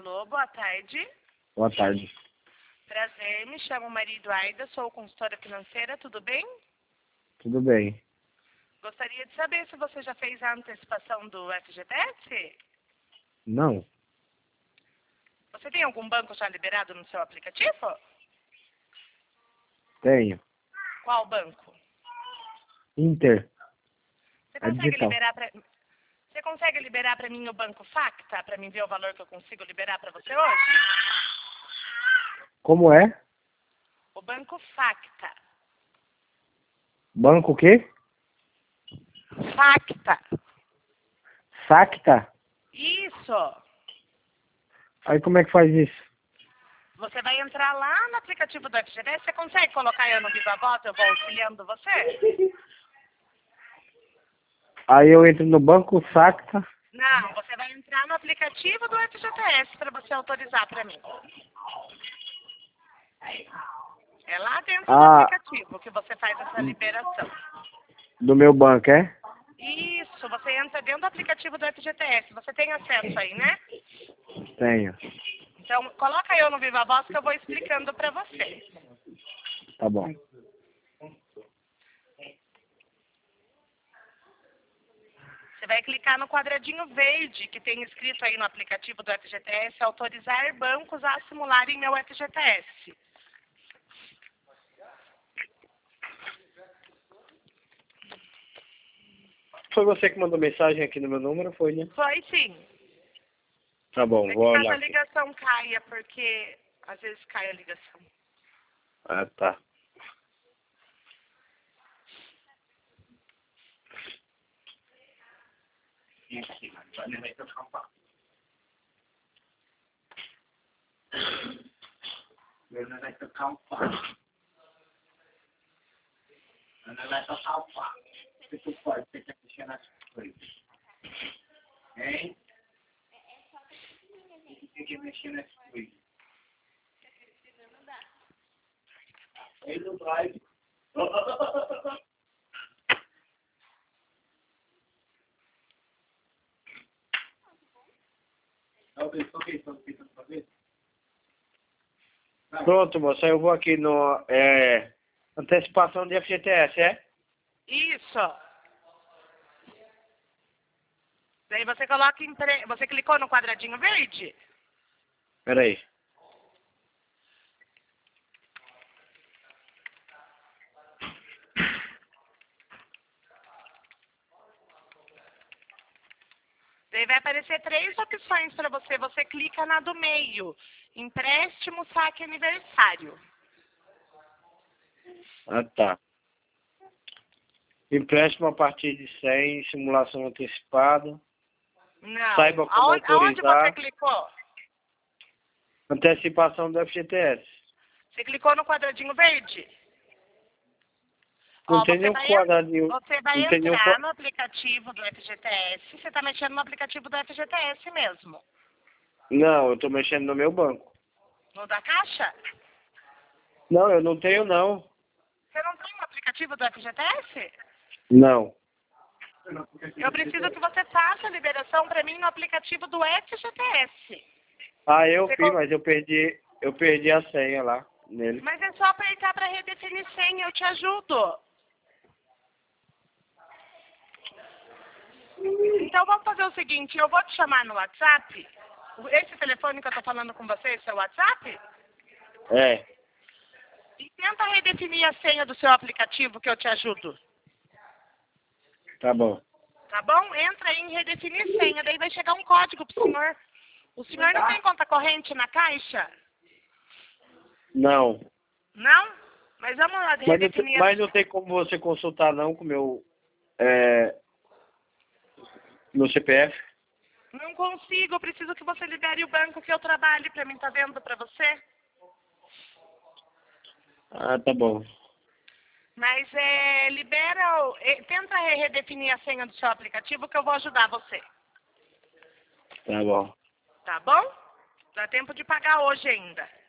Alô, boa tarde. Boa tarde. Prazer, me chamo Maria Eduarda, sou consultora financeira, tudo bem? Tudo bem. Gostaria de saber se você já fez a antecipação do FGTS? Não. Você tem algum banco já liberado no seu aplicativo? Tenho. Qual banco? Inter. Você É consegue digital. liberar para mim o banco Facta, para mim ver o valor que eu consigo liberar para você hoje? Como é? O banco Facta. Banco o quê? Facta. Sacta? Isso. Aí como é que faz isso? Você vai entrar lá no aplicativo do FGTS, você consegue colocar eu no Viva Voto, eu vou auxiliando você? Aí eu entro no banco Sacta. Não, você vai entrar no aplicativo do FGTS para você autorizar para mim. É lá dentro do aplicativo que você faz essa liberação. Do meu banco, é? Isso, você entra dentro do aplicativo do FGTS. Você tem acesso aí, né? Tenho. Então, coloca eu no Viva Voz que eu vou explicando para você. Tá bom. Você vai clicar no quadradinho verde que tem escrito aí no aplicativo do FGTS, autorizar bancos a simularem meu FGTS. Foi você que mandou mensagem aqui no meu número, foi, né? Foi sim. Tá bom, É que vou caso olhar a aqui. ligação caia, porque às vezes cai a ligação. Ah, tá. Pronto, moça, eu vou aqui no antecipação de FGTS, é? Isso. Daí você coloca você clicou no quadradinho verde? Peraí. Daí vai aparecer 3 opções para você. Você clica na do meio. Empréstimo, saque aniversário. Ah, tá. Empréstimo a partir de 100, simulação antecipada. Não. Saiba como Aonde você autorizar. clicou? Antecipação do FGTS. Você clicou no quadradinho verde? Não Ó, tem nenhum quadradinho. você vai Não tem nenhum entrar no aplicativo do FGTS. Você está mexendo no aplicativo do FGTS mesmo. Não, eu tô mexendo no meu banco. No da Caixa? Não, eu não tenho, não. Você não tem o aplicativo do FGTS? Não. Eu preciso que você faça a liberação para mim no aplicativo do FGTS. Ah, eu fiz, mas eu perdi a senha lá nele. Mas é só apertar para redefinir senha, eu te ajudo. Então vamos fazer o seguinte, eu vou te chamar no WhatsApp. Esse telefone que eu tô falando com você, esse é o WhatsApp? É, E tenta redefinir a senha do seu aplicativo que eu te ajudo. tá bom. Tá bom? Entra aí em redefinir senha, daí vai chegar um código pro senhor. O senhor não tem conta corrente na Caixa? Não. Não? Mas vamos lá, redefinir. Mas não tem como você consultar não com o meu meu CPF. Não consigo, eu preciso que você libere o banco que eu trabalho pra mim, tá vendo pra você? Ah, tá bom. Mas tenta redefinir a senha do seu aplicativo que eu vou ajudar você. Tá bom. Tá bom? Dá tempo de pagar hoje ainda.